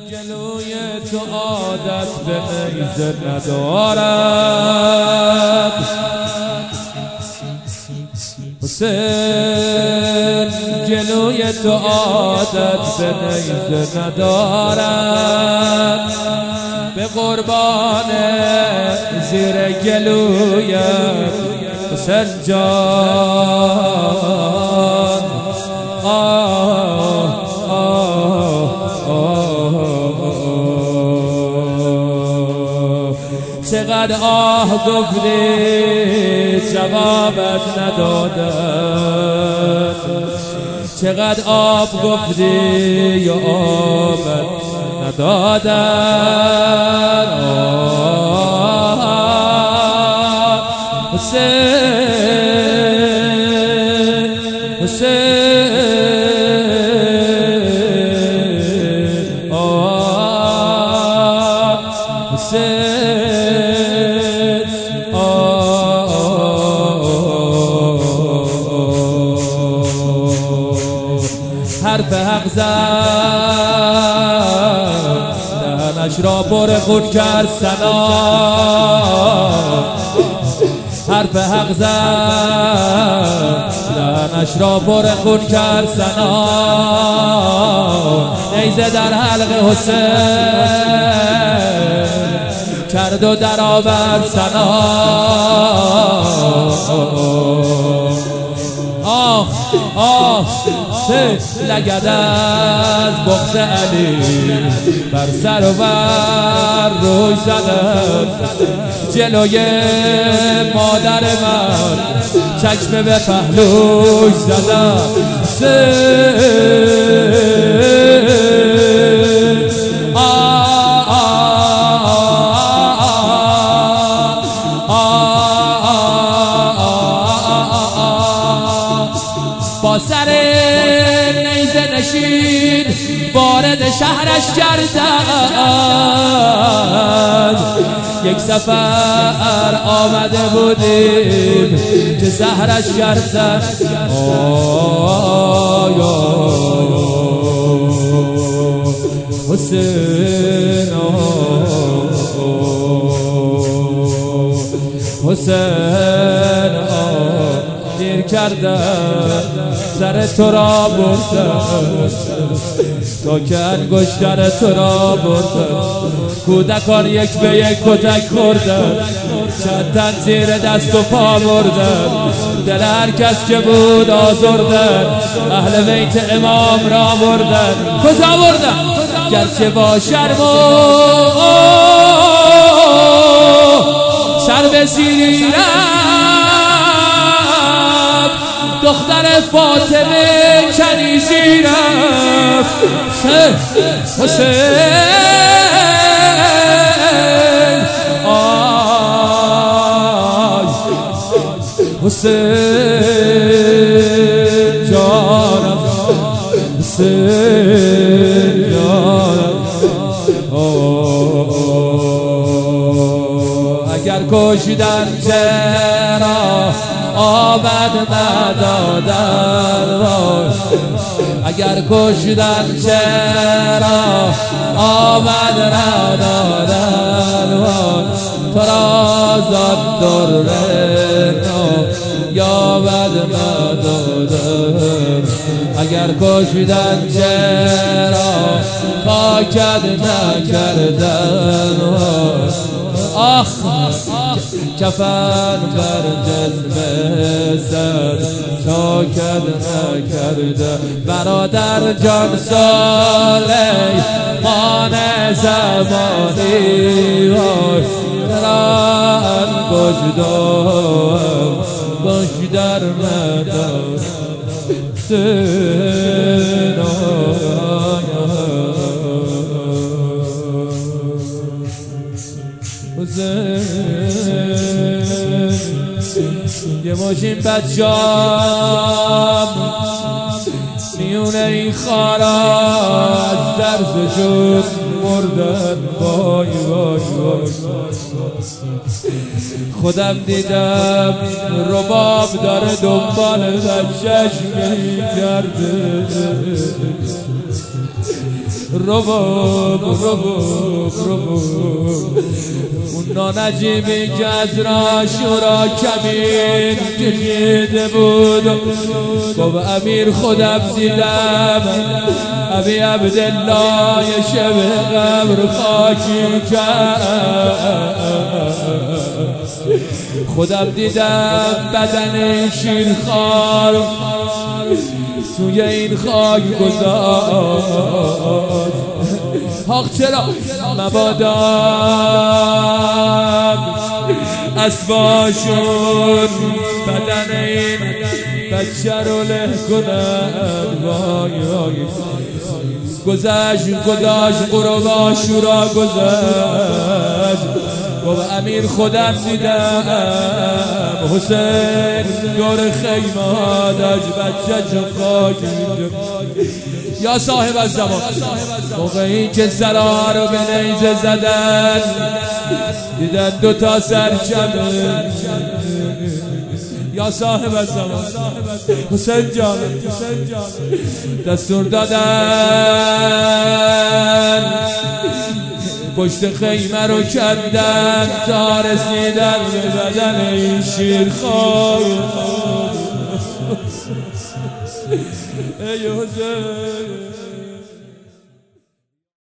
جلوی تو عادت به نیزه ندارد حسین، جلوی تو عادت به نیزه ندارد. به قربان زیر گلویت حسین جان، چقدر آه گفتی جوابت ندادن، چقدر آب گفتی یا آبت ندادن. حسین حسین حسین حرف حق زد دهنش را پر خون کرد ثنا، حرف حق زد دهنش را پر خون کرد ثنا. نیزه در حلق حسین کرد و در آورد ثنا. سه لگد از بغض علی بر سر و بر روی زدن، جلوی مادر من چشم به پهلوش زدن. با سر نیزه نشین وارد شهرش کردند. یک سفر آمده بودیم که سحرش کردند. حسین حسین دیر کردن، سر تو را بردن تا که انگشتر تو را بردن. کودکان یک به یک کتک خوردن، چند تن زیر دست و پا مردن. دل هر کس که بود آزردن، اهل بیت امام را بردن. کجا بردن؟ گرچه با شرم و سر به سیری دختر فاطمه کنیزی رفت. حسین حسین جانم، حسین جانم. اگر کشیدن چرا آمد ندادن، اگر کشیدن چرا آمد ندادن. تو را زد در یابد ندادن، اگر کشیدن چرا پاکت نکردن. کفن بر جسم سر چاکد نکرده. برادر جان سلیمان زمانی تران گجدار گوش در مدار. یه ماشین بچه‌ام میونه این خارا از درس شد مردن. وای وای وای خودم دیدم رباب داره دنبال بچه‌ش میگرده. رباب اون نانجیبی که از راشورا کمین کشیده بود گفت امیر خودم دیدم ابی عبدالله یه شب قبر خاکی کرد خودم دیدم بدن شیرخوار توی این خاک گذاشت حق چرا مبادا اسباشون بدن این بچه رو له کنن گذشت قرب عاشورا گذشت گفت امیر خودم دیدم حسین دور خیمادش بچه چو خاک یا صاحب الزمان موقعی که سرها رو به نیزه زدن دیدن دوتا سرچمه یا صاحب الزمان حسین جان دستور دادن پشت خیمه رو کندن تا رسیدن به بدن این شیرخوار ای حسین